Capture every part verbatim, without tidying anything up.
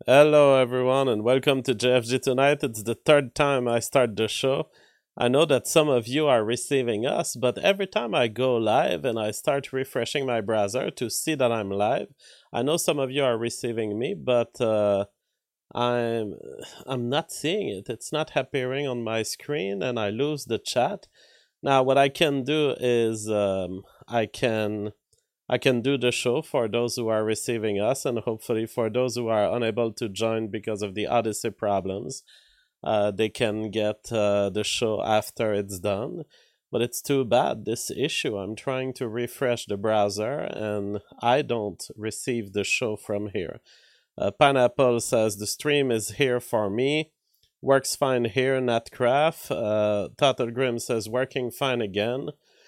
Hello, everyone, and welcome to J F G Tonight. It's the third time I start the show. I know that some of you are receiving us, but every time I go live and I start refreshing my browser to see that I'm live, I know some of you are receiving me, but uh, I'm I'm not seeing it. It's not appearing on my screen, and I lose the chat. Now, what I can do is um, I can I can do the show for those who are receiving us, and hopefully for those who are unable to join because of the Odyssey problems, uh, they can get uh, the show after it's done. But it's too bad, this issue. I'm trying to refresh the browser, and I don't receive the show from here. Uh, Pineapple says the stream is here for me. Works fine here, Natcraft. Uh, Total Grim says working fine again.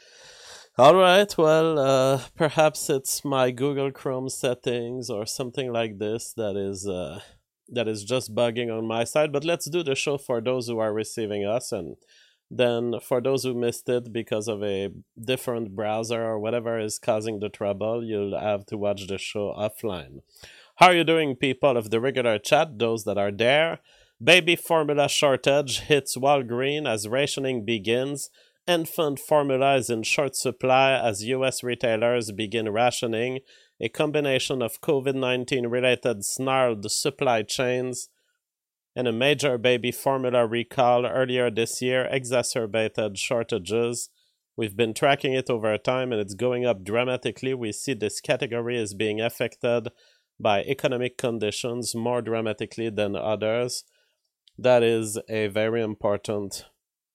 All right, well, uh, perhaps it's my Google Chrome settings or something like this that is uh, that is just bugging on my side. But let's do the show for those who are receiving us, and then for those who missed it because of a different browser or whatever is causing the trouble, you'll have to watch the show offline. How are you doing, people of the regular chat? Those that are there. Baby formula shortage hits Walgreen as rationing begins. Infant formula is in short supply as U S retailers begin rationing. A combination of COVID nineteen related snarled supply chains and a major baby formula recall earlier this year exacerbated shortages. We've been tracking it over time and it's going up dramatically. We see this category is being affected by economic conditions more dramatically than others. That is a very important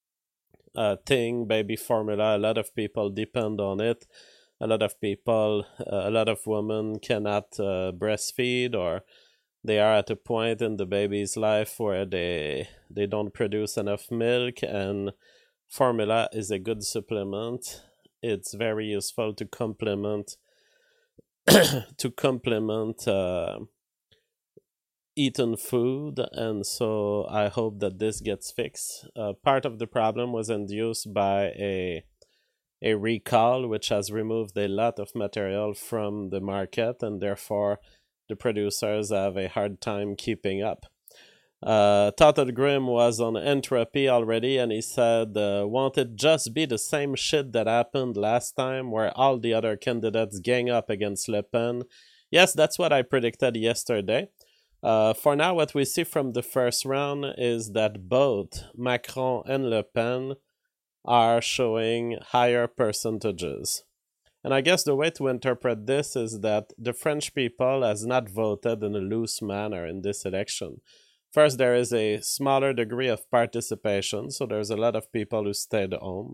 uh, thing, baby formula. A lot of people depend on it. A lot of people, uh, a lot of women cannot uh, breastfeed, or they are at a point in the baby's life where they they don't produce enough milk, and formula is a good supplement. It's very useful to complement to complement uh, eaten food, and so I hope that this gets fixed. Uh, part of the problem was induced by a a recall, which has removed a lot of material from the market, and therefore the producers have a hard time keeping up. Uh, Total Grim was on Entropy already, and he said, uh, won't it just be the same shit that happened last time, where all the other candidates gang up against Le Pen? Yes, that's what I predicted yesterday. Uh, for now, what we see from the first round is that both Macron and Le Pen are showing higher percentages. And I guess the way to interpret this is that the French people has not voted in a loose manner in this election. First, there is a smaller degree of participation, so there's a lot of people who stayed home.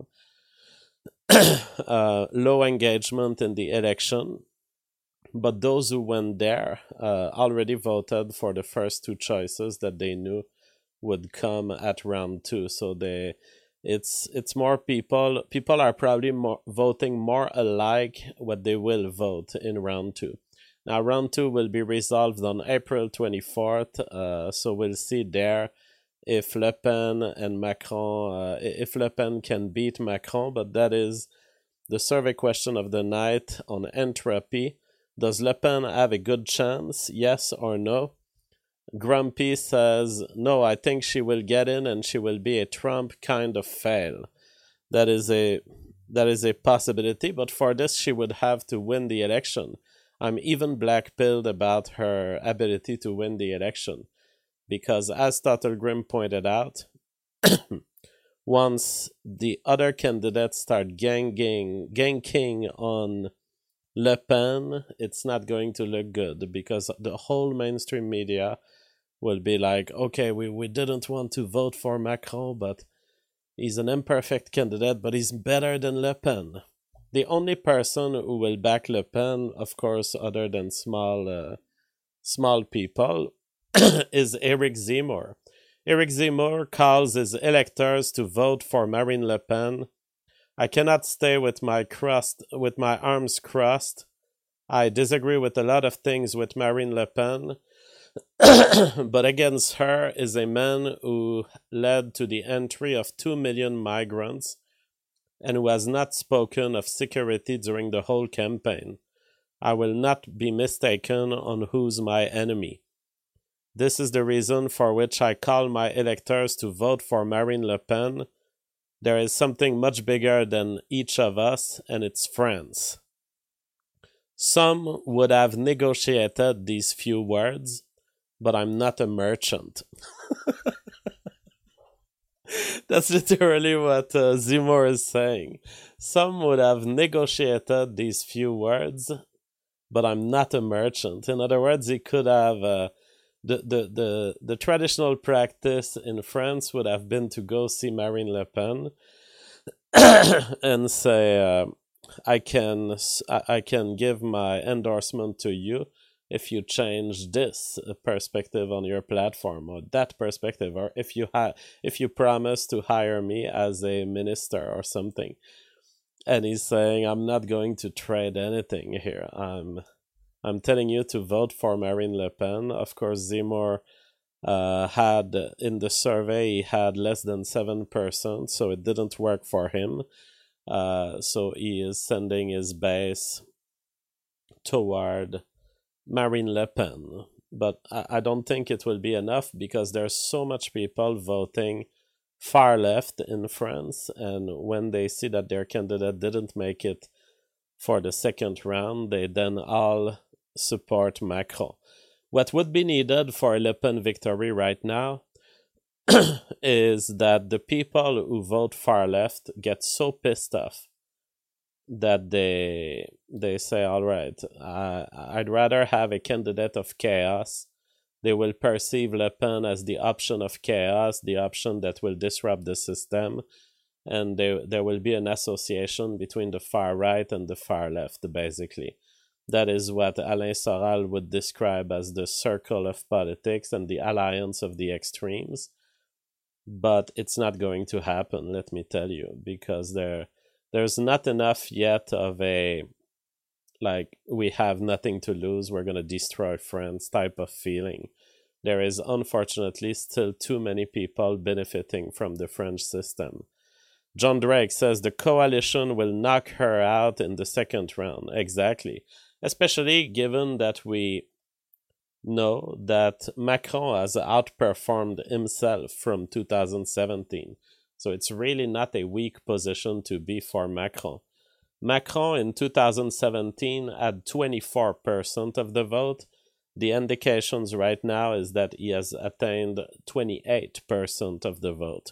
uh, low engagement in the election, but those who went there uh, already voted for the first two choices that they knew would come at round two. So they, it's it's more people. People are probably more voting more alike what they will vote in round two. Now, round two will be resolved on April twenty-fourth, uh, so we'll see there if Le Pen and Macron, uh, if Le Pen can beat Macron, but that is the survey question of the night on Entropy. Does Le Pen have a good chance, yes or no? Grumpy says, no, I think she will get in and she will be a Trump kind of fail. That is a that is a possibility, but for this she would have to win the election. I'm even black-pilled about her ability to win the election, because as Total Grim pointed out, once the other candidates start ganging, ganking on Le Pen, it's not going to look good, because the whole mainstream media will be like, okay, we, we didn't want to vote for Macron, but he's an imperfect candidate, but he's better than Le Pen. The only person who will back Le Pen, of course, other than small uh, small people, is Eric Zemmour. Eric Zemmour calls his electors to vote for Marine Le Pen. I cannot stay with my crust with my arms crossed. I disagree with a lot of things with Marine Le Pen, but against her is a man who led to the entry of two million migrants and who has not spoken of security during the whole campaign. I will not be mistaken on who's my enemy. This is the reason for which I call my electors to vote for Marine Le Pen. There is something much bigger than each of us, and it's France. Some would have negotiated these few words, but I'm not a merchant. That's literally what uh, Zemmour is saying. Some would have negotiated these few words, but I'm not a merchant. In other words, he could have... Uh, the, the, the, the traditional practice in France would have been to go see Marine Le Pen and say, uh, I can I can give my endorsement to you if you change this perspective on your platform, or that perspective, or if you ha- if you promise to hire me as a minister or something. And he's saying, I'm not going to trade anything here. I'm I'm telling you to vote for Marine Le Pen. Of course, Zemmour uh, had, in the survey, he had less than seven percent, so it didn't work for him. Uh, so he is sending his base toward Marine Le Pen. But I, I don't think it will be enough, because there's so much people voting far left in France, and when they see that their candidate didn't make it for the second round, they then all support Macron. What would be needed for a Le Pen victory right now is that the people who vote far left get so pissed off that they they say, all right, uh, I'd rather have a candidate of chaos. They will perceive Le Pen as the option of chaos, the option that will disrupt the system, and there, there will be an association between the far right and the far left, basically. That is what Alain Soral would describe as the circle of politics and the alliance of the extremes. But it's not going to happen, let me tell you, because there there's not enough yet of a, like, we have nothing to lose, we're going to destroy France type of feeling. There is unfortunately still too many people benefiting from the French system. John Drake says the coalition will knock her out in the second round. Exactly. Especially given that we know that Macron has outperformed himself from two thousand seventeen. So it's really not a weak position to be for Macron. Macron in two thousand seventeen had twenty-four percent of the vote. The indications right now is that he has attained twenty-eight percent of the vote.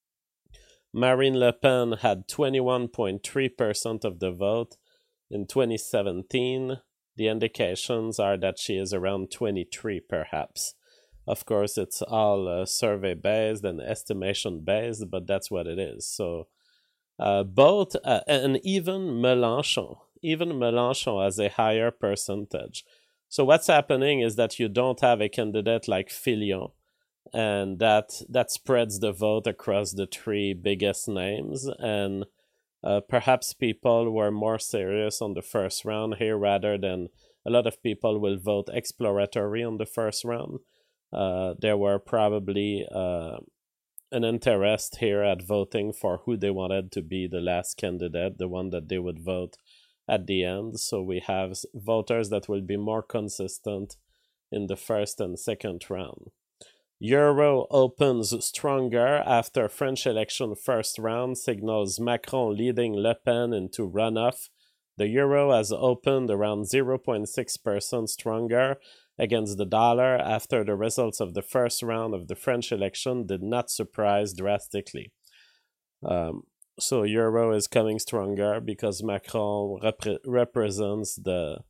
Marine Le Pen had twenty-one point three percent of the vote in twenty seventeen. The indications are that she is around twenty-three, perhaps. Of course, it's all uh, survey-based and estimation-based, but that's what it is. So, uh, both, uh, and even Mélenchon, even Mélenchon has a higher percentage. So what's happening is that you don't have a candidate like Fillon, and that that spreads the vote across the three biggest names, and uh, perhaps people were more serious on the first round here, rather than a lot of people will vote exploratory on the first round. Uh, there were probably uh, an interest here at voting for who they wanted to be the last candidate, the one that they would vote at the end. So we have voters that will be more consistent in the first and second round. Euro opens stronger after French election first round signals Macron leading Le Pen into runoff. The euro has opened around zero point six percent stronger against the dollar after the results of the first round of the French election did not surprise drastically. Um, so euro is coming stronger because Macron rep- represents the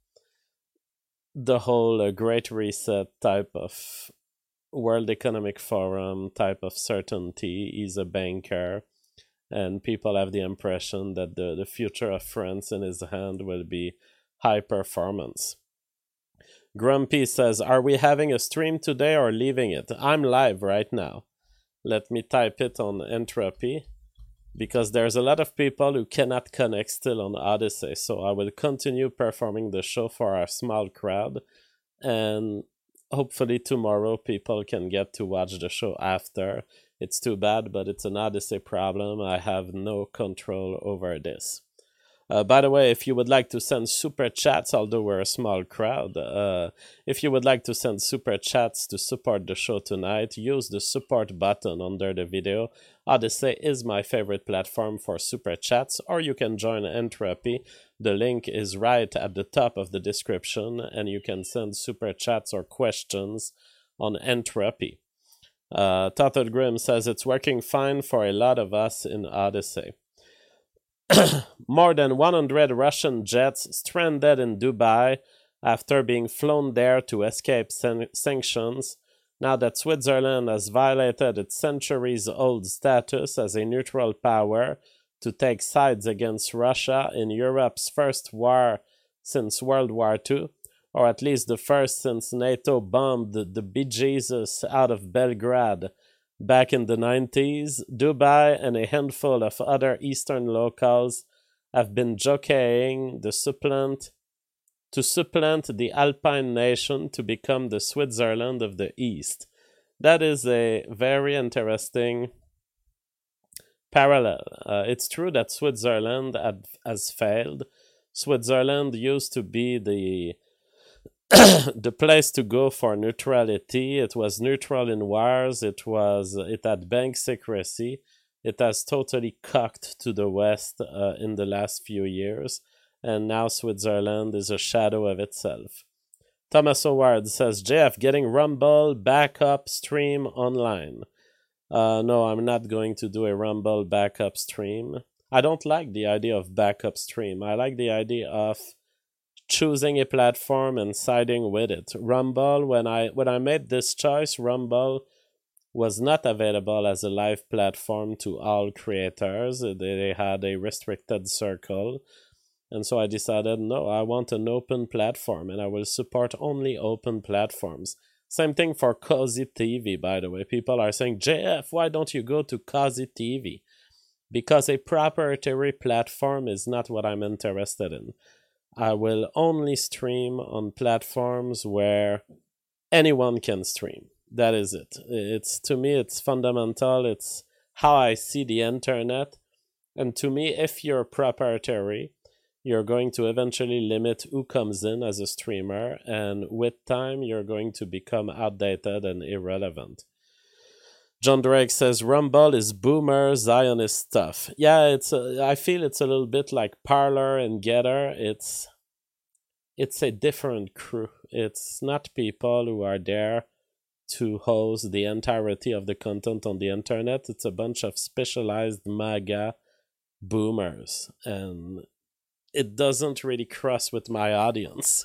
the whole uh, Great Reset type of World Economic Forum type of certainty. He's a banker, and people have the impression that the, the future of France in his hand will be high performance. Grumpy says, are we having a stream today or leaving it? I'm live right now. Let me type it on Entropy, because there's a lot of people who cannot connect still on Odyssey, so I will continue performing the show for our small crowd, and hopefully tomorrow people can get to watch the show after. It's too bad, but it's an Odyssey problem. I have no control over this. Uh, by the way, if you would like to send super chats, although we're a small crowd, uh, if you would like to send super chats to support the show tonight, use the support button under the video. Odyssey is my favorite platform for super chats, or you can join Entropy. The link is right at the top of the description, and you can send super chats or questions on Entropy. Uh, Total Grim says it's working fine for a lot of us in Odyssey. More than one hundred Russian jets stranded in Dubai after being flown there to escape san- sanctions, now that Switzerland has violated its centuries-old status as a neutral power to take sides against Russia in Europe's first war since World War Two, or at least the first since NATO bombed the bejesus out of Belgrade back in the nineties. Dubai and a handful of other Eastern locals have been jockeying the supplant, to supplant the Alpine nation to become the Switzerland of the East. That is a very interesting parallel. Uh, it's true that Switzerland had, has failed. Switzerland used to be the the place to go for neutrality. It was neutral in wars. It was it had bank secrecy. It has totally cocked to the West uh, in the last few years, and now Switzerland is a shadow of itself. Thomas Howard says, J F getting Rumble backup stream online. Uh, no, I'm not going to do a Rumble backup stream. I don't like the idea of backup stream. I like the idea of choosing a platform and siding with it. Rumble, when I when I made this choice, Rumble was not available as a live platform to all creators. They had a restricted circle. And so I decided, no, I want an open platform, and I will support only open platforms. Same thing for Cozy T V, by the way. People are saying, J F, why don't you go to Cozy T V? Because a proprietary platform is not what I'm interested in. I will only stream on platforms where anyone can stream. That is it. It's to me, it's fundamental. It's how I see the internet. And to me, if you're proprietary, you're going to eventually limit who comes in as a streamer, and with time, you're going to become outdated and irrelevant. John Drake says Rumble is boomer Zionist stuff. Yeah, it's. A, I feel it's a little bit like Parler and Getter. It's it's a different crew. It's not people who are there to host the entirety of the content on the internet. It's a bunch of specialized MAGA boomers, and it doesn't really cross with my audience.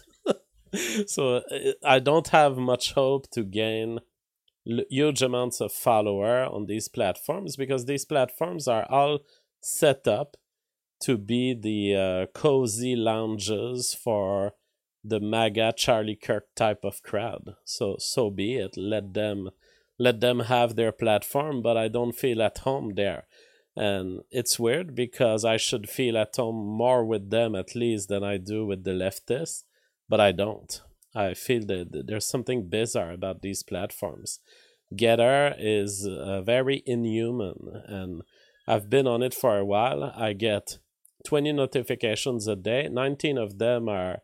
So I don't have much hope to gain huge amounts of follower on these platforms, because these platforms are all set up to be the uh, cozy lounges for the MAGA Charlie Kirk type of crowd. So so be it. Let them let them have their platform, but I don't feel at home there. And it's weird because I should feel at home more with them at least than I do with the leftists, but I don't. I feel that there's something bizarre about these platforms. Getter is uh, very inhuman, and I've been on it for a while. I get twenty notifications a day. nineteen of them are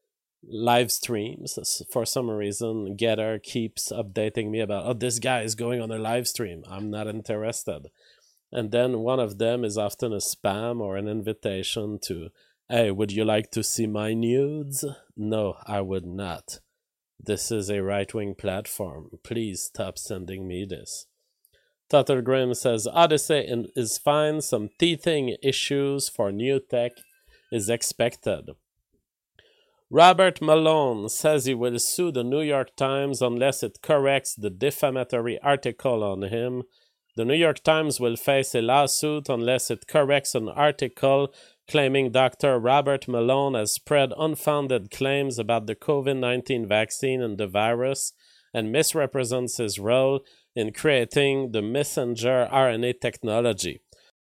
live streams. For some reason, Getter keeps updating me about, oh, this guy is going on a live stream. I'm not interested. And then one of them is often a spam or an invitation to, hey, would you like to see my nudes? No, I would not. This is a right-wing platform. Please stop sending me this. Total Grim says, Odyssey is fine. Some teething issues for new tech is expected. Robert Malone says he will sue the New York Times unless it corrects the defamatory article on him. The New York Times will face a lawsuit unless it corrects an article claiming Doctor Robert Malone has spread unfounded claims about the covid nineteen vaccine and the virus and misrepresents his role in creating the messenger R N A technology.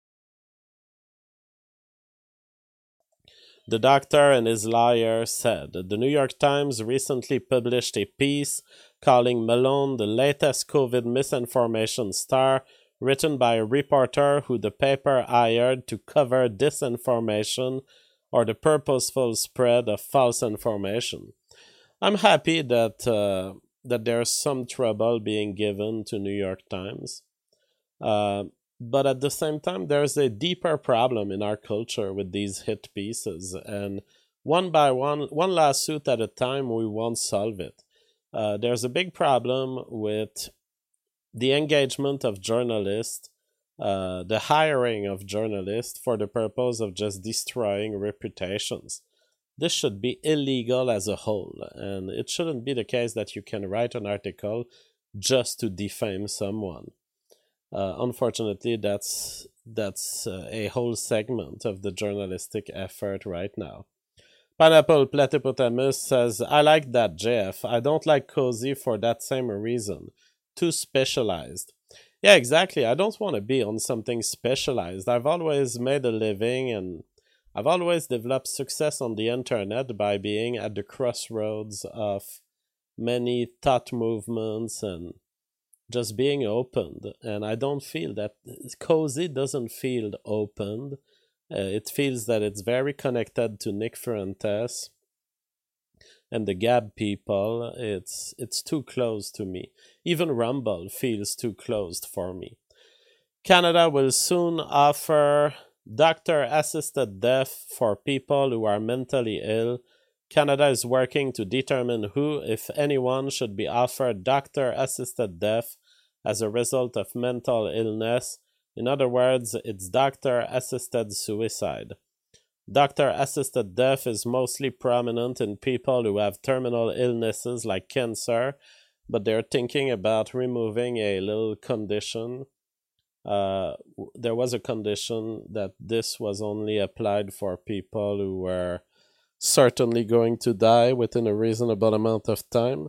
The doctor and his lawyer said the New York Times recently published a piece calling Malone the latest COVID misinformation star, written by a reporter who the paper hired to cover disinformation or the purposeful spread of false information. I'm happy that uh, that there's some trouble being given to New York Times. Uh, but at the same time, there's a deeper problem in our culture with these hit pieces, and one by one, one lawsuit at a time, we won't solve it. Uh, there's a big problem with the engagement of journalists, uh, the hiring of journalists for the purpose of just destroying reputations. This should be illegal as a whole, and it shouldn't be the case that you can write an article just to defame someone. Uh, unfortunately, that's that's uh, a whole segment of the journalistic effort right now. Pineapple Platypotamus says, I like that, J F. I don't like Cozy for that same reason. Too specialized. Yeah, exactly. I don't want to be on something specialized. I've always made a living and I've always developed success on the internet by being at the crossroads of many thought movements and just being opened. And I don't feel that Cozy doesn't feel opened. Uh, it feels that it's very connected to Nick Fuentes and the Gab people. It's it's too close to me. Even Rumble feels too closed for me. Canada will soon offer doctor-assisted death for people who are mentally ill. Canada is working to determine who, if anyone, should be offered doctor-assisted death as a result of mental illness. In other words, it's doctor-assisted suicide. Doctor-assisted death is mostly prominent in people who have terminal illnesses like cancer, but they're thinking about removing a little condition. Uh, there was a condition that this was only applied for people who were certainly going to die within a reasonable amount of time,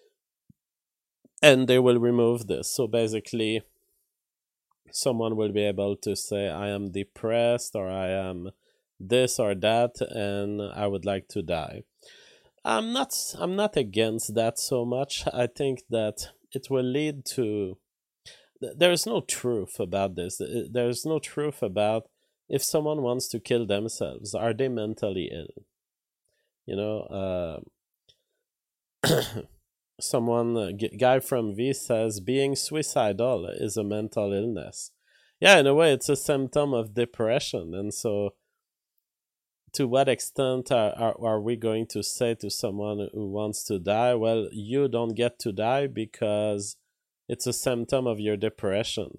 and they will remove this. So basically, someone will be able to say, I am depressed, or I am this or that, and I would like to die. I'm not I'm not against that so much. I think that it will lead to there's no truth about this. There's no truth about if someone wants to kill themselves, are they mentally ill? You know, uh, someone, a guy from V says, being suicidal is a mental illness. Yeah, in a way, it's a symptom of depression. And so, to what extent are, are, are we going to say to someone who wants to die, well, you don't get to die because it's a symptom of your depression?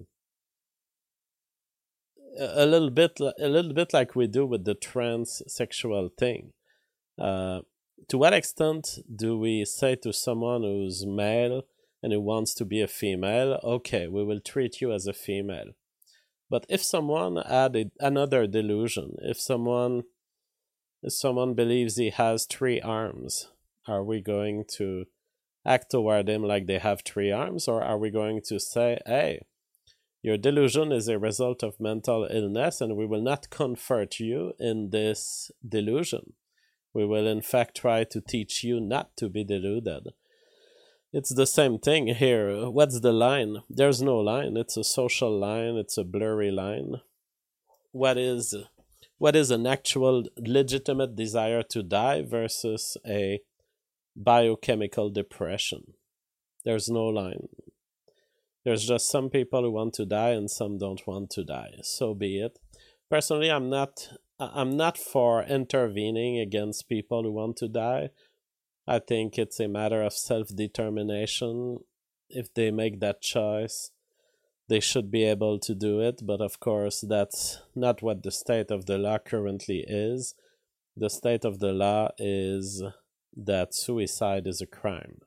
A, a little bit, a little bit like we do with the transsexual thing. Uh, to what extent do we say to someone who's male and who wants to be a female, okay, we will treat you as a female. But if someone had a, another delusion, if someone if someone believes he has three arms, are we going to act toward him like they have three arms, or are we going to say, hey, your delusion is a result of mental illness and we will not comfort you in this delusion. We will in fact try to teach you not to be deluded. It's the same thing here. What's the line? There's no line. It's a social line. It's a blurry line. What is what is an actual legitimate desire to die versus a biochemical depression? There's no line. There's just some people who want to die and some don't want to die. So be it. Personally, I'm not I'm not for intervening against people who want to die. I think it's a matter of self-determination. If they make that choice, they should be able to do it. But of course, that's not what the state of the law currently is. The state of the law is that suicide is a crime.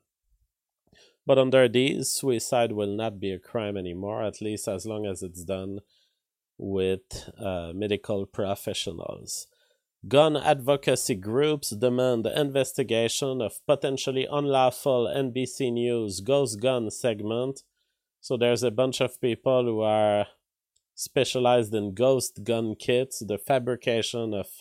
But under these, suicide will not be a crime anymore, at least as long as it's done with uh, medical professionals. Gun advocacy groups demand the investigation of potentially unlawful N B C News Ghost Gun segment. So there's a bunch of people who are specialized in ghost gun kits, the fabrication of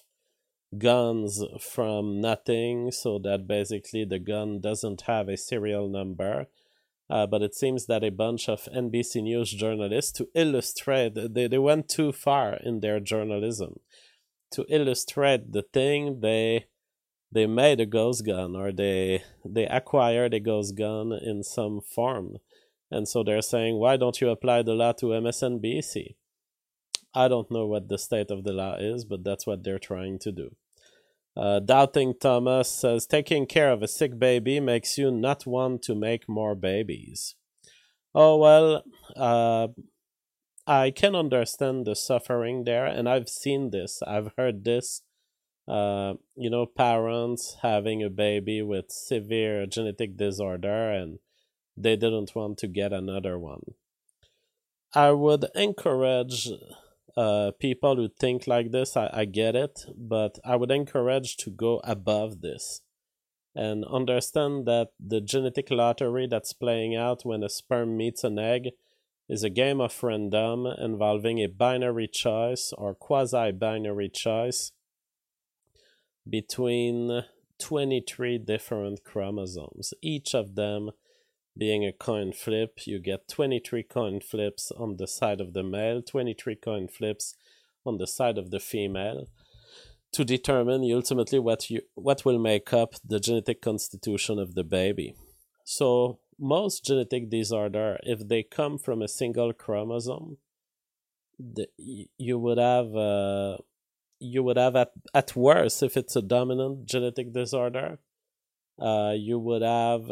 guns from nothing, so that basically the gun doesn't have a serial number. Uh, but it seems that a bunch of N B C News journalists, to illustrate, they, they went too far in their journalism. to illustrate the thing, they they made a ghost gun, or they they acquired a ghost gun in some form. And so they're saying, why don't you apply the law to M S N B C? I don't know what the state of the law is, but that's what they're trying to do. Uh, Doubting Thomas says, taking care of a sick baby makes you not want to make more babies. Oh, well, uh, I can understand the suffering there, and I've seen this. I've heard this. Uh, you know, parents having a baby with severe genetic disorder, and they didn't want to get another one. I would encourage uh, people who think like this. I, I get it, but I would encourage to go above this and understand that the genetic lottery that's playing out when a sperm meets an egg is a game of random involving a binary choice or quasi-binary choice between twenty-three different chromosomes, each of them being a coin flip. You get twenty-three coin flips on the side of the male, twenty-three coin flips on the side of the female, to determine ultimately what you what will make up the genetic constitution of the baby. So most genetic disorder, if they come from a single chromosome, the, you would have uh, you would have at, at worst, if it's a dominant genetic disorder, uh, you would have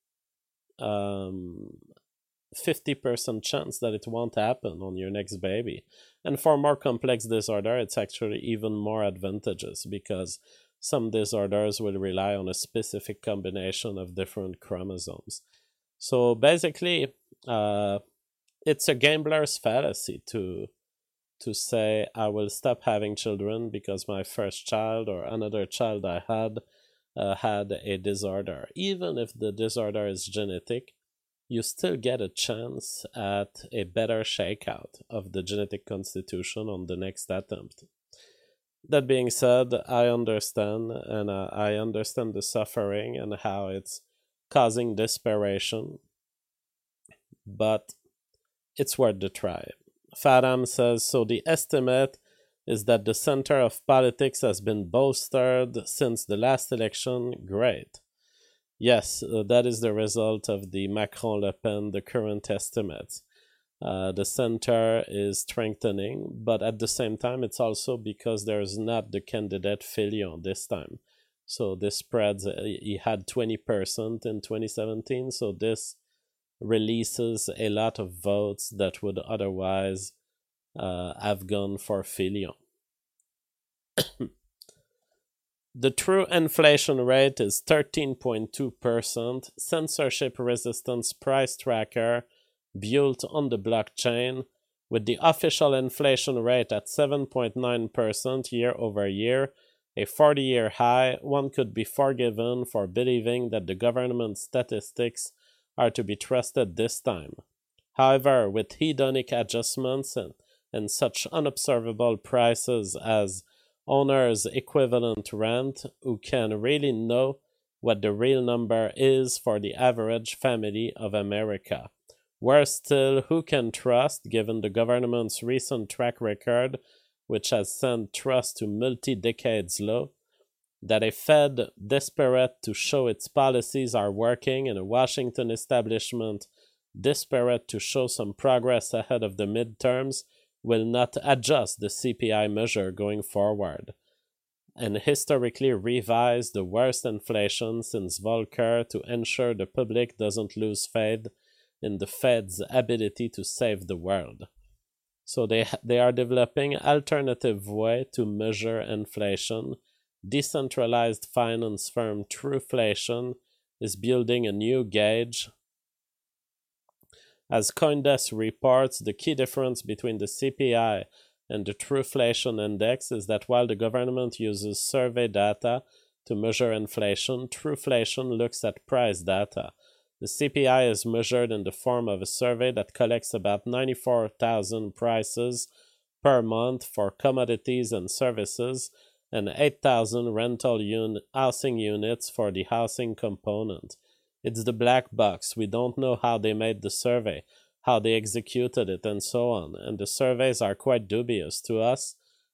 um, fifty percent chance that it won't happen on your next baby. And for more complex disorder, it's actually even more advantageous, because some disorders will rely on a specific combination of different chromosomes. So basically, uh, it's a gambler's fallacy to to say, I will stop having children because my first child or another child I had uh, had a disorder. Even if the disorder is genetic, you still get a chance at a better shakeout of the genetic constitution on the next attempt. That being said, I understand, and uh, I understand the suffering and how it's causing desperation, but it's worth the try. Fadam says, so the estimate is that the center of politics has been bolstered since the last election. Great. Yes, uh, that is the result of the Macron-Le Pen, the current estimates. Uh, the center is strengthening, but at the same time, it's also because there's not the candidate Fillon this time. So this spreads, uh, he had twenty percent in twenty seventeen, so this releases a lot of votes that would otherwise uh, have gone for Fillon. The true inflation rate is thirteen point two percent. Censorship resistance price tracker built on the blockchain, with the official inflation rate at seven point nine percent year over year, a forty-year high. One could be forgiven for believing that the government statistics are to be trusted this time. However, with hedonic adjustments and, and such unobservable prices as owner's equivalent rent, who can really know what the real number is for the average family of America? Worse still, who can trust, given the government's recent track record, which has sent trust to multi-decades low, that a Fed desperate to show its policies are working and a Washington establishment desperate to show some progress ahead of the midterms will not adjust the C P I measure going forward, and historically revise the worst inflation since Volcker to ensure the public doesn't lose faith in the Fed's ability to save the world. So they they are developing alternative way to measure inflation. Decentralized finance firm Trueflation is building a new gauge. As CoinDesk reports, the key difference between the C P I and the Trueflation index is that while the government uses survey data to measure inflation, Trueflation looks at price data. The C P I is measured in the form of a survey that collects about ninety-four thousand prices per month for commodities and services, and eight thousand rental un- housing units for the housing component. It's the black box. We don't know how they made the survey, how they executed it, and so on. And the surveys are quite dubious to us.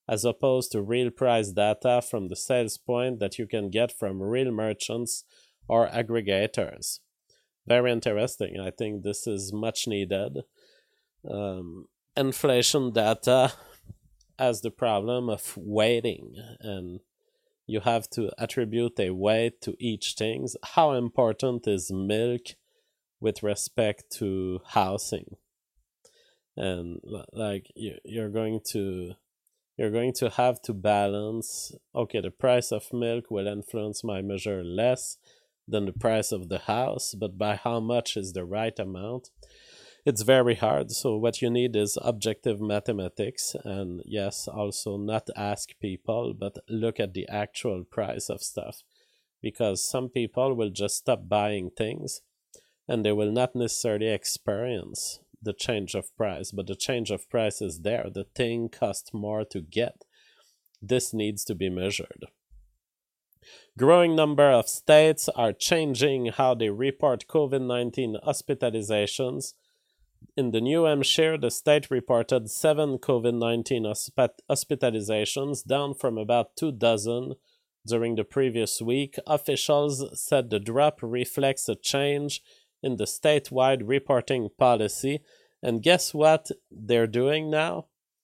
as opposed to real price data from the sales point that you can get from real merchants or aggregators. Very interesting. I think this is much needed. Um, inflation data has the problem of weighting, and you have to attribute a weight to each thing. How important is milk with respect to housing? And like you're going to you're going to have to balance, okay, the price of milk will influence my measure less than the price of the house, but by how much is the right amount? It's very hard. So what you need is objective mathematics, and yes, also not ask people, but look at the actual price of stuff, because some people will just stop buying things and they will not necessarily experience the change of price, but the change of price is there. The thing costs more to get. This needs to be measured. Growing number of states are changing how they report COVID nineteen hospitalizations. In the New Hampshire, the state reported seven COVID nineteen hospitalizations, down from about two dozen during the previous week. Officials said the drop reflects a change in the statewide reporting policy. And guess what they're doing now?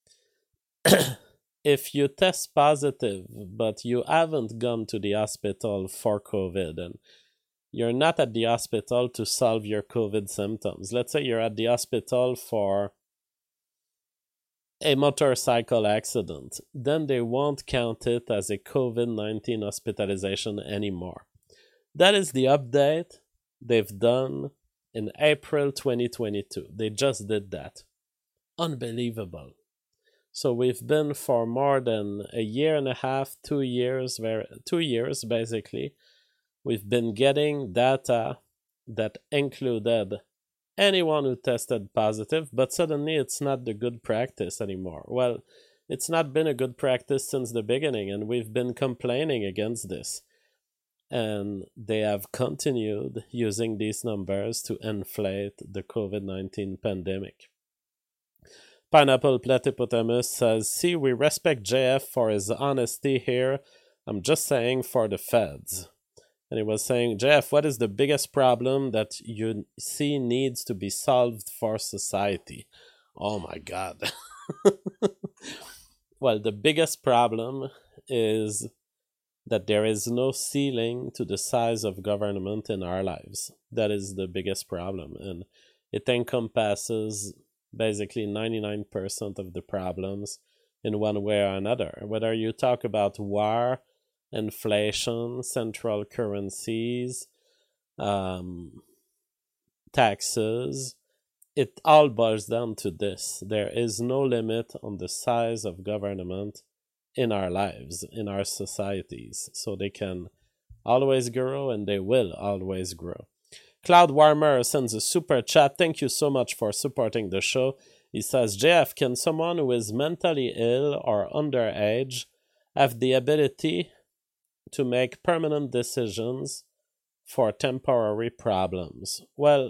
If you test positive, but you haven't gone to the hospital for COVID, and you're not at the hospital to solve your COVID symptoms. Let's say you're at the hospital for a motorcycle accident. Then they won't count it as a COVID nineteen hospitalization anymore. That is the update they've done in April twenty twenty-two. They just did that. Unbelievable. So we've been for more than a year and a half, two years, very, two years basically, we've been getting data that included anyone who tested positive, but suddenly it's not the good practice anymore. Well, it's not been a good practice since the beginning, and we've been complaining against this. And they have continued using these numbers to inflate the COVID nineteen pandemic. Pineapple Platypotamus says, see, we respect J F for his honesty here. I'm just saying for the feds. And he was saying, J F, what is the biggest problem that you see needs to be solved for society? Oh my God. Well, the biggest problem is that there is no ceiling to the size of government in our lives. That is the biggest problem. And it encompasses basically ninety-nine percent of the problems in one way or another. Whether you talk about war, inflation, central currencies, um, taxes, it all boils down to this. There is no limit on the size of government in our lives, in our societies. So they can always grow, and they will always grow. Cloud Warmer sends a super chat. Thank you so much for supporting the show. He says, J F, can someone who is mentally ill or underage have the ability to make permanent decisions for temporary problems? Well,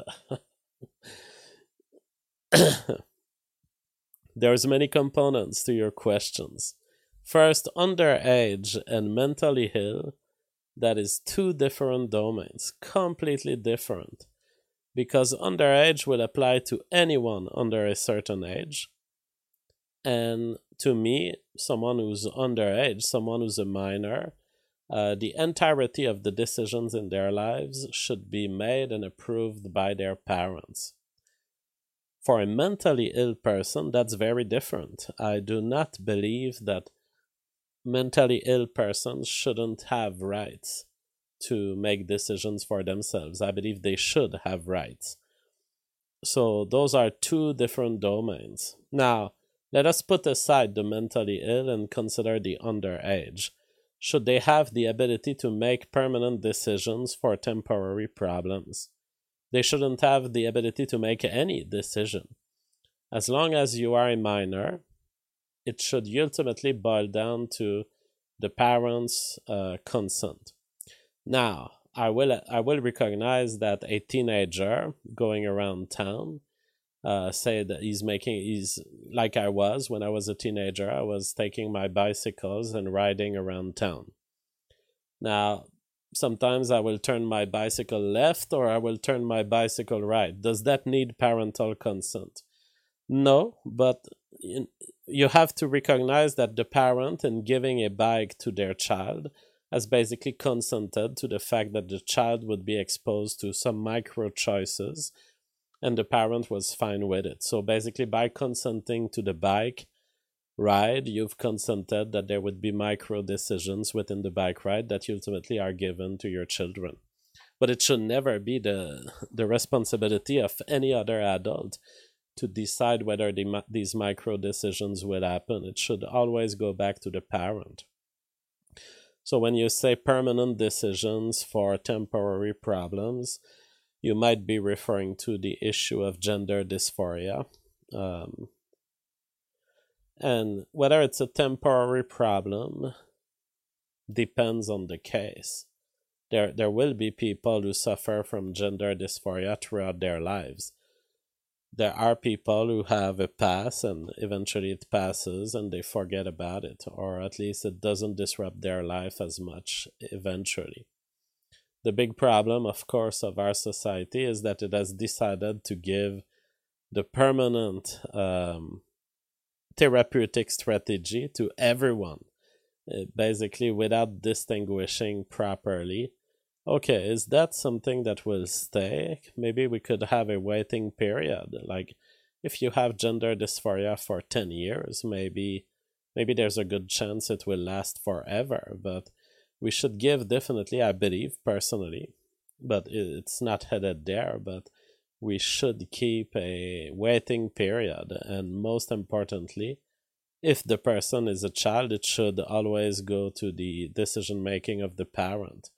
there's many components to your questions. First, underage and mentally ill, that is two different domains, completely different. Because underage will apply to anyone under a certain age. And to me, someone who's underage, someone who's a minor, uh, the entirety of the decisions in their lives should be made and approved by their parents. For a mentally ill person, that's very different. I do not believe that mentally ill persons shouldn't have rights to make decisions for themselves. I believe they should have rights. So those are two different domains. Now, let us put aside the mentally ill and consider the underage. Should they have the ability to make permanent decisions for temporary problems? They shouldn't have the ability to make any decision. As long as you are a minor, it should ultimately boil down to the parents' uh, consent. Now, I will I will recognize that a teenager going around town uh, say that he's making, he's like I was when I was a teenager. I was taking my bicycles and riding around town. Now, sometimes I will turn my bicycle left or I will turn my bicycle right. Does that need parental consent? No, but you have to recognize that the parent, in giving a bike to their child, has basically consented to the fact that the child would be exposed to some micro choices, and the parent was fine with it. So basically, by consenting to the bike ride, you've consented that there would be micro decisions within the bike ride that ultimately are given to your children. But it should never be the the responsibility of any other adult to decide whether the, these micro decisions will happen. It should always go back to the parent. So when you say permanent decisions for temporary problems, you might be referring to the issue of gender dysphoria. Um, and whether it's a temporary problem depends on the case. There, there will be people who suffer from gender dysphoria throughout their lives. There are people who have a pass and eventually it passes and they forget about it, or at least it doesn't disrupt their life as much eventually. The big problem, of course, of our society is that it has decided to give the permanent um, therapeutic strategy to everyone, uh, basically without distinguishing properly. Okay, is that something that will stay? Maybe we could have a waiting period. Like, if you have gender dysphoria for ten years, maybe maybe there's a good chance it will last forever. But we should give, definitely, I believe, personally, but it's not headed there, but we should keep a waiting period. And most importantly, if the person is a child, it should always go to the decision-making of the parent.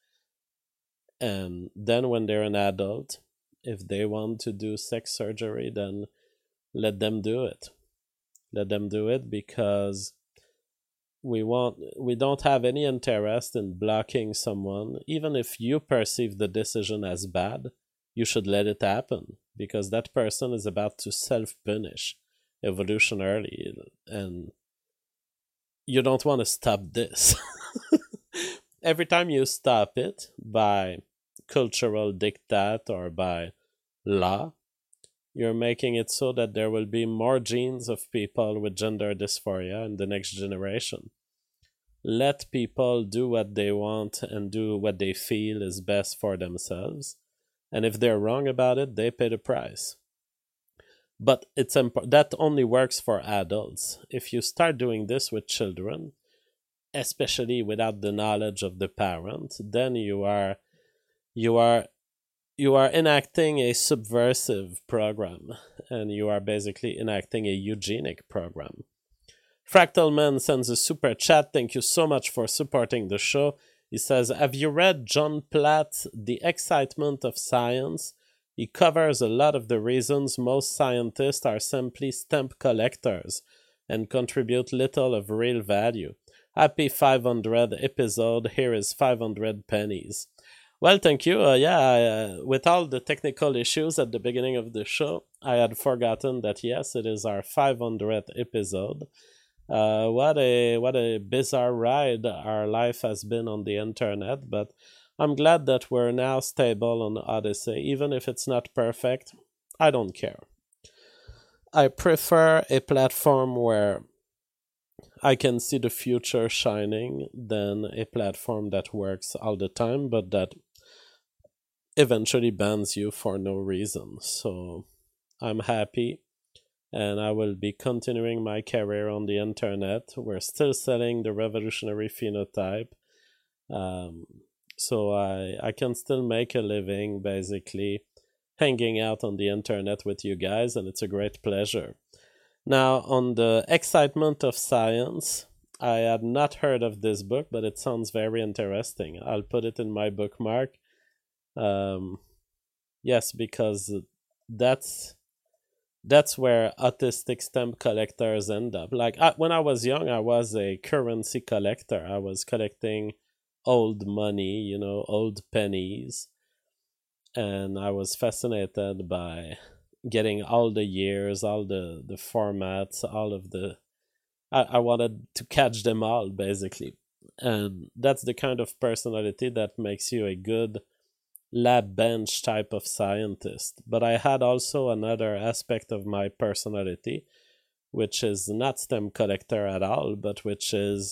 And then when they're an adult, if they want to do sex surgery, then let them do it. Let them do it because we want we don't have any interest in blocking someone. Even if you perceive the decision as bad, you should let it happen because that person is about to self-punish evolutionarily, and you don't want to stop this. Every time you stop it by cultural diktat or by law, you're making it so that there will be more genes of people with gender dysphoria in the next generation. Let people do what they want and do what they feel is best for themselves. And if they're wrong about it, they pay the price. But it's imp- that only works for adults. If you start doing this with children, especially without the knowledge of the parent, then you are you are you are enacting a subversive program, and you are basically enacting a eugenic program. Fractal Man sends a super chat. Thank you so much for supporting the show. He says, have you read John Platt's The Excitement of Science? He covers a lot of the reasons most scientists are simply stamp collectors and contribute little of real value. Happy five hundred episode. Here is five hundred pennies. Well, thank you. Uh, yeah, I, uh, with all the technical issues at the beginning of the show, I had forgotten that, yes, it is our five hundredth episode. Uh, what a what a bizarre ride our life has been on the internet, but I'm glad that we're now stable on Odyssey. Even if it's not perfect, I don't care. I prefer a platform where I can see the future shining than a platform that works all the time, but that eventually bans you for no reason. So I'm happy, and I will be continuing my career on the internet. We're still selling the Revolutionary Phenotype. Um, so I, I can still make a living, basically, hanging out on the internet with you guys, and it's a great pleasure. Now, on The Excitement of Science, I had not heard of this book, but it sounds very interesting. I'll put it in my bookmark. Um, yes, because that's that's where autistic stamp collectors end up. Like, I, when I was young, I was a currency collector. I was collecting old money, you know, old pennies. And I was fascinated by getting all the years, all the, the formats, all of the. I, I wanted to catch them all, basically. And that's the kind of personality that makes you a good lab bench type of scientist. But I had also another aspect of my personality, which is not stem collector at all, but which is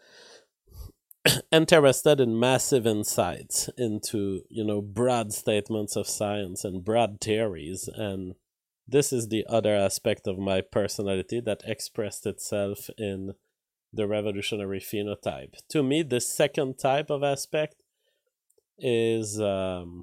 interested in massive insights into, you know, broad statements of science and broad theories. And this is the other aspect of my personality that expressed itself in the revolutionary phenotype. To me, this second type of aspect is um,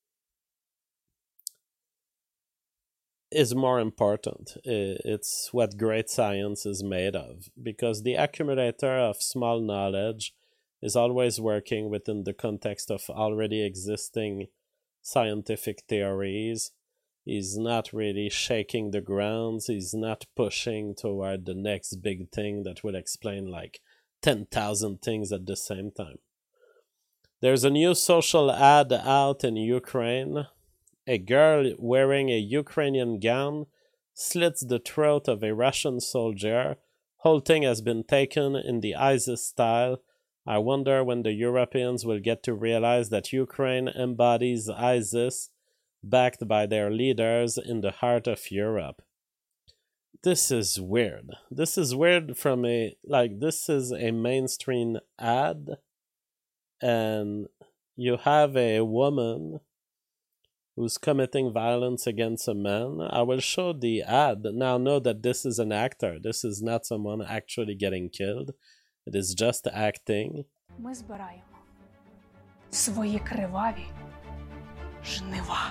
is more important. It's what great science is made of, because the accumulator of small knowledge is always working within the context of already existing scientific theories. He's not really shaking the grounds. He's not pushing toward the next big thing that will explain like ten thousand things at the same time. There's a new social ad out in Ukraine. A girl wearing a Ukrainian gown slits the throat of a Russian soldier. Whole thing has been taken in the ISIS style. I wonder when the Europeans will get to realize that Ukraine embodies ISIS, backed by their leaders in the heart of Europe. This is weird. This is weird from a, like, this is a mainstream ad, and you have a woman who's committing violence against a man. I will show the ad. Now know that this is an actor. This is not someone actually getting killed. It is just acting. Ми збираємо свої криваві жнива.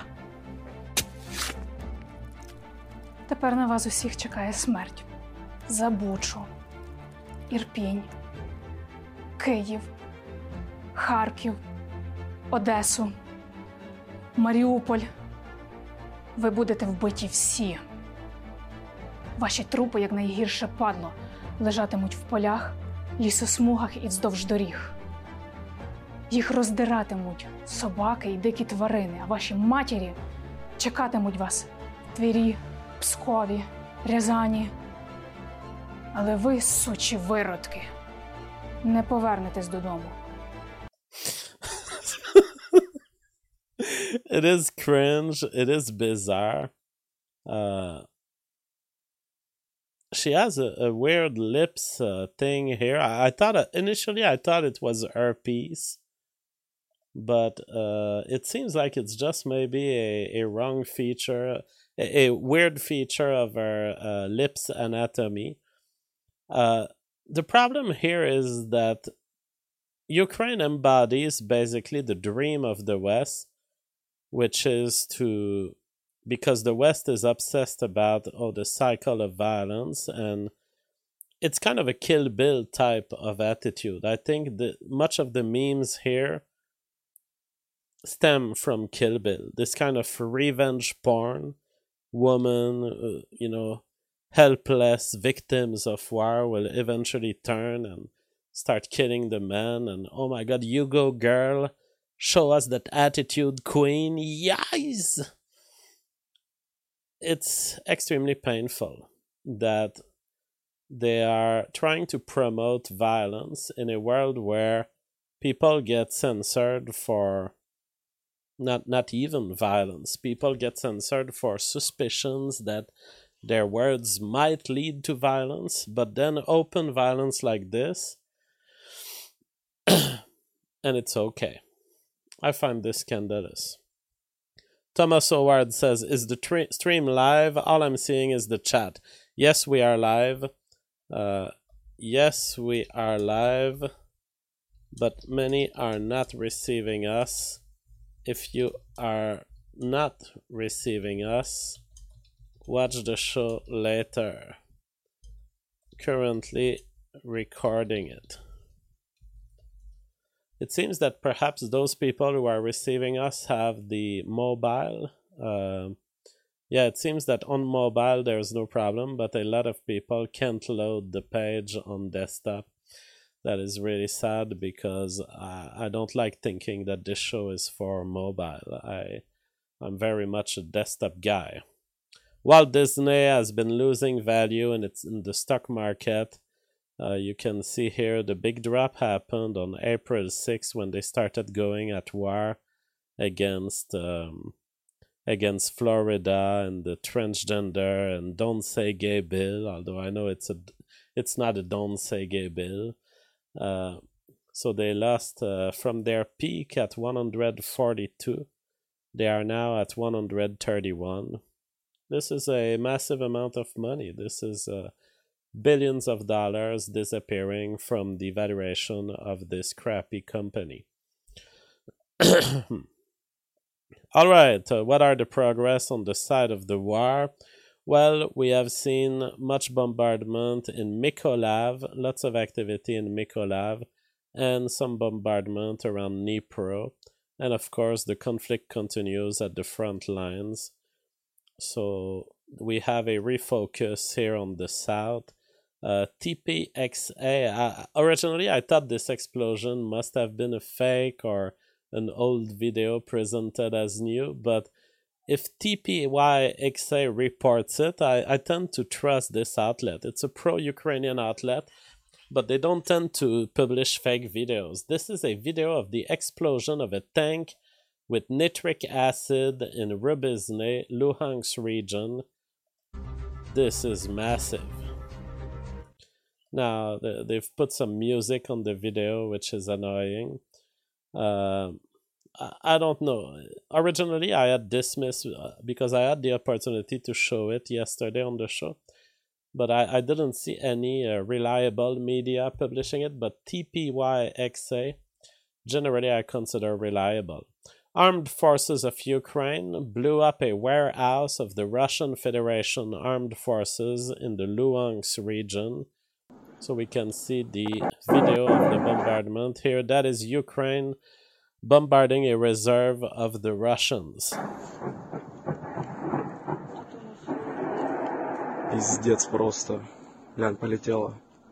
Тепер на вас усіх чекає смерть. За Бучу, Ірпінь, Київ, Харків, Одесу, Маріуполь. Ви будете вбиті всі. Ваші трупи, як найгірше падло, лежатимуть в полях, лісосмугах і вздовж доріг. Їх роздиратимуть собаки і дикі тварини, а ваші матері чекатимуть вас в Твері, Пскові, Рязані. Але ви, сучі виродки, не повернетесь додому. It is cringe. It is bizarre. Uh, she has a, a weird lips uh, thing here. I, I thought uh, initially I thought it was her piece, but uh, it seems like it's just maybe a, a wrong feature, a, a weird feature of her uh, lips anatomy. Uh, the problem here is that Ukraine embodies basically the dream of the West, which is to, because the West is obsessed about, oh, the cycle of violence, and it's kind of a Kill Bill type of attitude. I think that much of the memes here stem from Kill Bill, this kind of revenge porn, woman, uh, you know, helpless victims of war will eventually turn and start killing the man, and oh my god, you go girl, show us that attitude, queen. Yes! It's extremely painful that they are trying to promote violence in a world where people get censored for not not even violence. People get censored for suspicions that their words might lead to violence, but then open violence like this, and it's okay. I find this scandalous. Thomas Howard says, is the tre- stream live? All I'm seeing is the chat. Yes, we are live. Uh, yes, we are live. But many are not receiving us. If you are not receiving us, watch the show later. Currently recording it. It seems that perhaps those people who are receiving us have the mobile. Uh, yeah, it seems that on mobile there's no problem, but a lot of people can't load the page on desktop. That is really sad, because I, I don't like thinking that this show is for mobile. I, I'm very much a desktop guy. Walt Disney has been losing value in its in the stock market. Uh, you can see here the big drop happened on April sixth when they started going at war against um, against Florida and the transgender and Don't Say Gay bill. Although I know it's a it's not a Don't Say Gay bill. Uh, so they lost uh, from their peak at one hundred forty-two. They are now at one hundred thirty-one. This is a massive amount of money. This is uh, billions of dollars disappearing from the valuation of this crappy company. All right, uh, what are the progress on the side of the war? Well, we have seen much bombardment in Mykolaiv, lots of activity in Mykolaiv, and some bombardment around Dnipro. And of course, the conflict continues at the front lines. So we have a refocus here on the south. Uh, T P X A, uh, originally I thought this explosion must have been a fake or an old video presented as new, but if T P Y X A reports it, I, I tend to trust this outlet. It's a pro-Ukrainian outlet, but they don't tend to publish fake videos. This is a video of the explosion of a tank with nitric acid in Rubizny, Luhansk region. This is massive. Now, they've put some music on the video, which is annoying. Uh, I don't know. Originally, I had dismissed uh, because I had the opportunity to show it yesterday on the show, but I, I didn't see any uh, reliable media publishing it. But T P Y X A, generally, I consider reliable. Armed forces of Ukraine blew up a warehouse of the Russian Federation Armed Forces in the Luhansk region. So we can see the video of the bombardment here. That is Ukraine bombarding a reserve of the Russians. Пиздец просто. Глянь, полетела.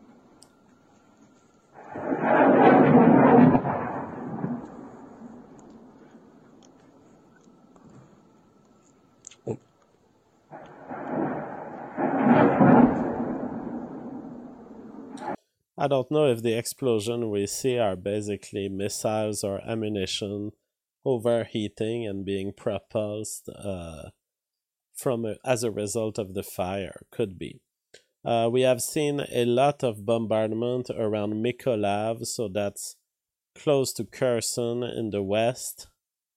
I don't know if the explosion we see are basically missiles or ammunition overheating and being propulsed uh, from a, as a result of the fire. Could be. Uh, we have seen a lot of bombardment around Mykolaiv, so that's close to Kherson in the west.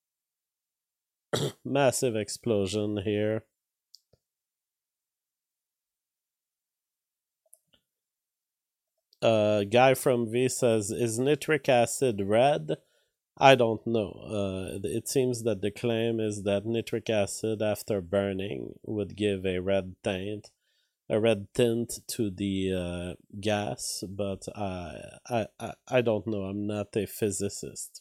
Massive explosion here. Uh, guy from V says, is nitric acid red? I don't know. Uh, it seems that the claim is that nitric acid after burning would give a red tint, a red tint to the uh, gas, but I, I, I, I don't know. I'm not a physicist.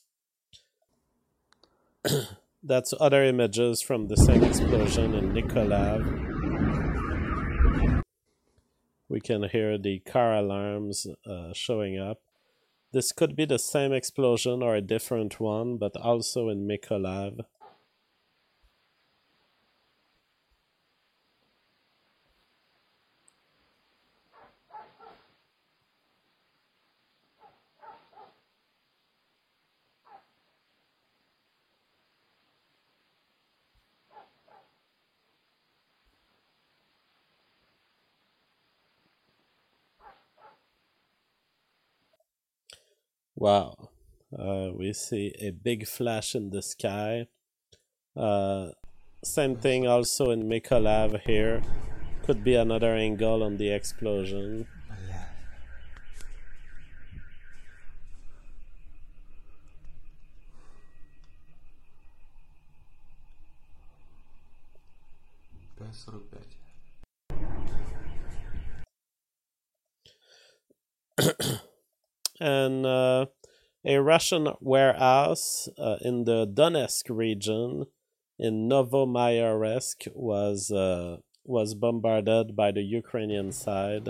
That's other images from the same explosion in Mykolaiv. We can hear the car alarms uh, showing up. This could be the same explosion or a different one, but also in Mykolaiv. Wow, uh, we see a big flash in the sky. Uh, same thing also in Mykolaiv here. Could be another angle on the explosion. And uh, a Russian warehouse uh, in the Donetsk region in Novomayoresk was uh, was bombarded by the Ukrainian side.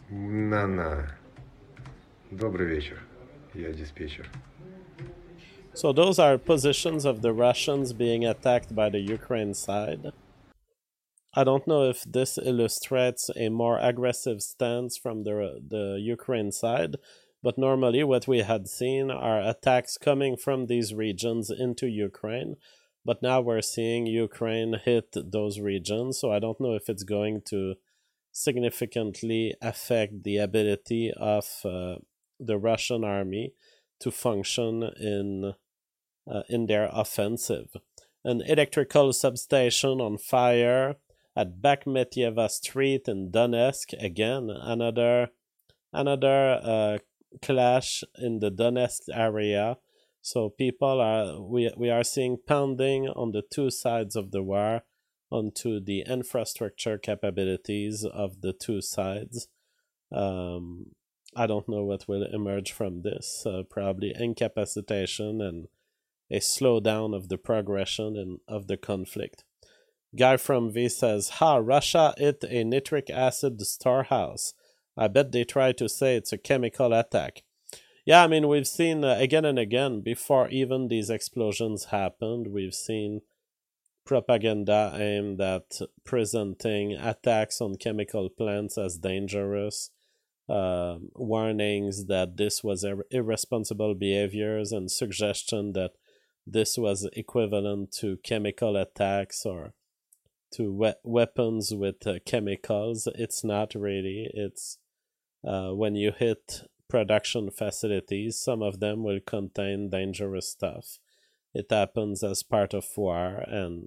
На-на. Добрый вечер. Я диспетчер. So those are positions of the Russians being attacked by the Ukraine side. I don't know if this illustrates a more aggressive stance from the, the Ukraine side, but normally what we had seen are attacks coming from these regions into Ukraine, but now we're seeing Ukraine hit those regions, so I don't know if it's going to significantly affect the ability of uh, the Russian army to function in uh, in their offensive. An electrical substation on fire at Bakhmetieva Street in Donetsk. Again, another another uh, clash in the Donetsk area. So people are we we are seeing pounding on the two sides of the war onto the infrastructure capabilities of the two sides. Um, I don't know what will emerge from this. Uh, probably incapacitation and a slowdown of the progression in, of the conflict. Guy from V says, Ha, Russia hit a nitric acid storehouse. I bet they try to say it's a chemical attack. Yeah, I mean, we've seen uh, again and again, before even these explosions happened, we've seen propaganda aimed at presenting attacks on chemical plants as dangerous, uh, warnings that this was ir- irresponsible behaviors, and suggestion that this was equivalent to chemical attacks or to we- weapons with uh, chemicals. It's not really. It's uh, when you hit production facilities, some of them will contain dangerous stuff. It happens as part of war, and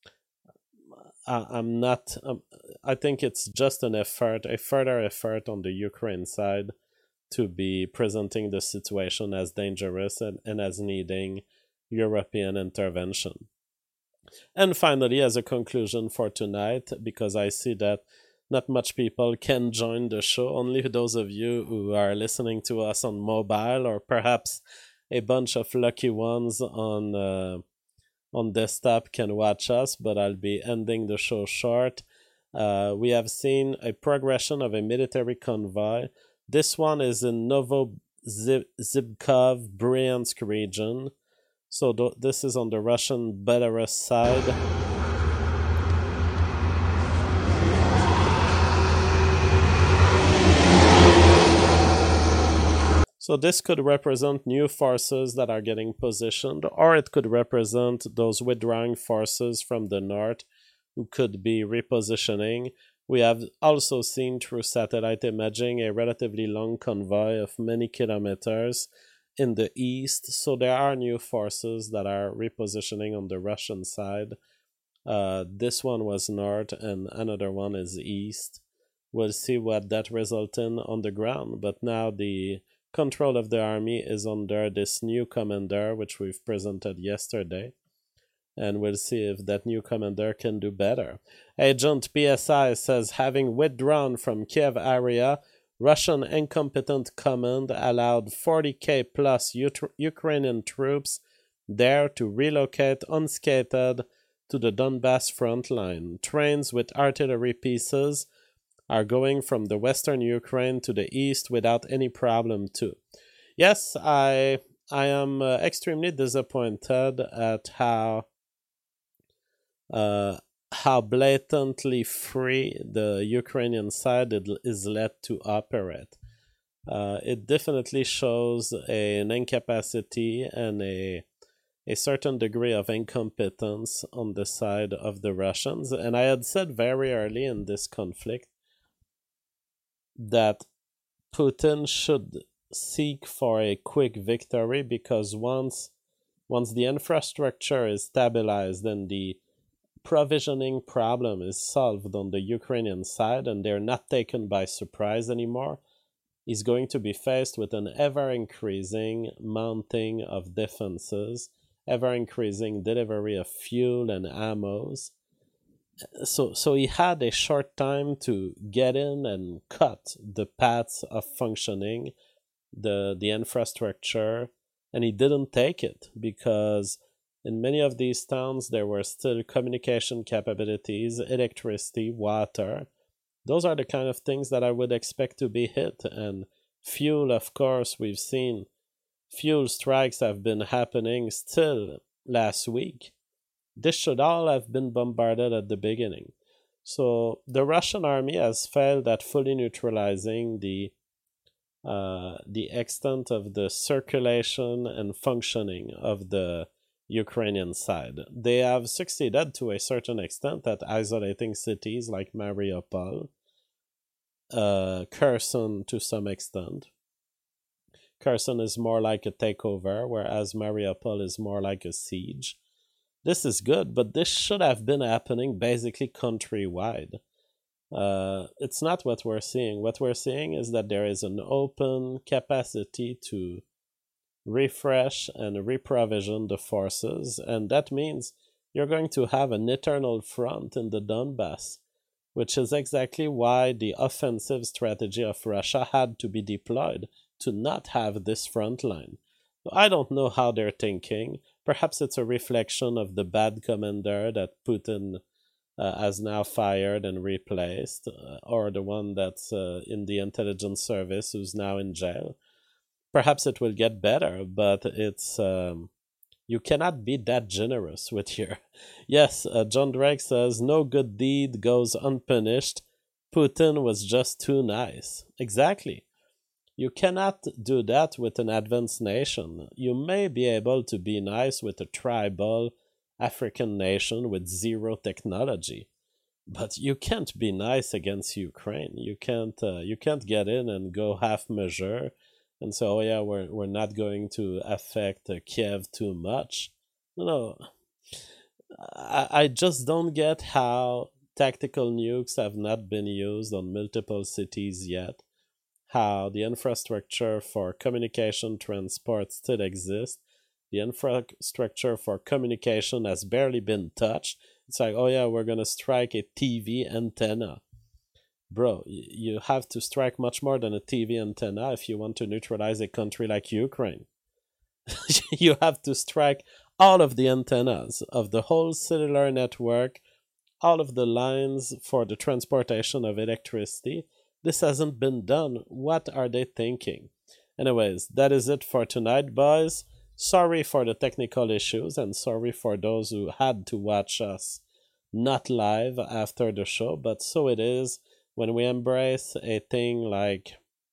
I, I'm not. Um, I think it's just an effort, a further effort on the Ukraine side to be presenting the situation as dangerous and, and as needing European intervention. And finally, as a conclusion for tonight, because I see that not much people can join the show, only those of you who are listening to us on mobile, or perhaps a bunch of lucky ones on uh, on desktop can watch us, but I'll be ending the show short. Uh, we have seen a progression of a military convoy. This one is in Novozibkov, Bryansk region. So th- this is on the Russian-Belarus side. So this could represent new forces that are getting positioned, or it could represent those withdrawing forces from the north who could be repositioning. We have also seen through satellite imaging a relatively long convoy of many kilometers in the east, so there are new forces that are repositioning on the Russian side. Uh, this one was north and another one is east. We'll see what that results in on the ground, but now the control of the army is under this new commander, which we've presented yesterday, and we'll see if that new commander can do better. Agent P S I says, having withdrawn from Kiev area, Russian incompetent command allowed forty K plus U- Ukrainian troops there to relocate unscathed to the Donbass front line. Trains with artillery pieces are going from the western Ukraine to the east without any problem too. Yes, I I am uh, extremely disappointed at how uh, how blatantly free the Ukrainian side is let to operate. Uh, it definitely shows a, an incapacity and a a certain degree of incompetence on the side of the Russians. And I had said very early in this conflict that Putin should seek for a quick victory, because once once the infrastructure is stabilized and the provisioning problem is solved on the Ukrainian side and they're not taken by surprise anymore, he's going to be faced with an ever-increasing mounting of defenses, ever-increasing delivery of fuel and ammos. So, so he had a short time to get in and cut the paths of functioning, the the infrastructure, and he didn't take it, because in many of these towns there were still communication capabilities, electricity, water. Those are the kind of things that I would expect to be hit. And fuel, of course, we've seen fuel strikes have been happening still last week. This should all have been bombarded at the beginning. So the Russian army has failed at fully neutralizing the uh, the extent of the circulation and functioning of the Ukrainian side. They have succeeded to a certain extent at isolating cities like Mariupol, uh, Kherson to some extent. Kherson is more like a takeover, whereas Mariupol is more like a siege. This is good, but this should have been happening basically countrywide. Uh, it's not what we're seeing. What we're seeing is that there is an open capacity to refresh and reprovision the forces, and that means you're going to have an eternal front in the Donbass, which is exactly why the offensive strategy of Russia had to be deployed to not have this front line. I don't know how they're thinking. Perhaps it's a reflection of the bad commander that Putin uh, has now fired and replaced, uh, or the one that's uh, in the intelligence service who's now in jail. Perhaps it will get better, but it's um, you cannot be that generous with your... Yes, uh, John Drake says, no good deed goes unpunished. Putin was just too nice. Exactly. You cannot do that with an advanced nation. You may be able to be nice with a tribal African nation with zero technology, but you can't be nice against Ukraine. You can't. Uh, you can't get in and go half measure and say, "Oh yeah, we're we're not going to affect uh, Kiev too much." No, I I just don't get how tactical nukes have not been used on multiple cities yet. How the infrastructure for communication transport still exists. The infrastructure for communication has barely been touched. It's like, oh yeah, we're going to strike a T V antenna. Bro, you have to strike much more than a T V antenna if you want to neutralize a country like Ukraine. You have to strike all of the antennas of the whole cellular network, all of the lines for the transportation of electricity. This hasn't been done. What are they thinking? Anyways, that is it for tonight, boys. Sorry for the technical issues and sorry for those who had to watch us not live after the show, but so it is when we embrace a thing like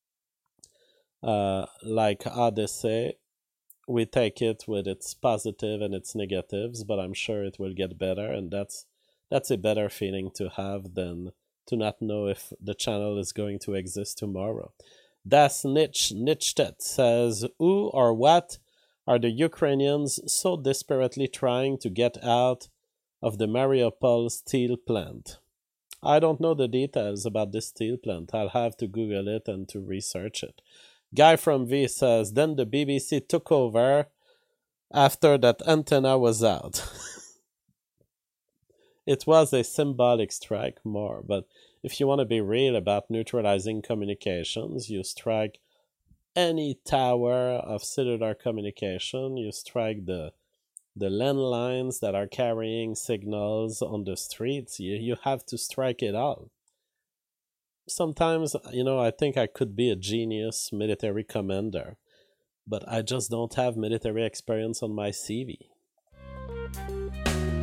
uh, like Odyssey. We take it with its positive and its negatives, but I'm sure it will get better, and that's that's a better feeling to have than to not know if the channel is going to exist tomorrow. Das Nich Nichtet says, who or what are the Ukrainians so desperately trying to get out of the Mariupol steel plant? I don't know the details about this steel plant. I'll have to Google it and to research it. Guy from V says, then the B B C took over after that antenna was out. It was a symbolic strike more, but if you want to be real about neutralizing communications, you strike any tower of cellular communication, you strike the the landlines that are carrying signals on the streets, you, you have to strike it all. Sometimes, you know, I think I could be a genius military commander, but I just don't have military experience on my C V.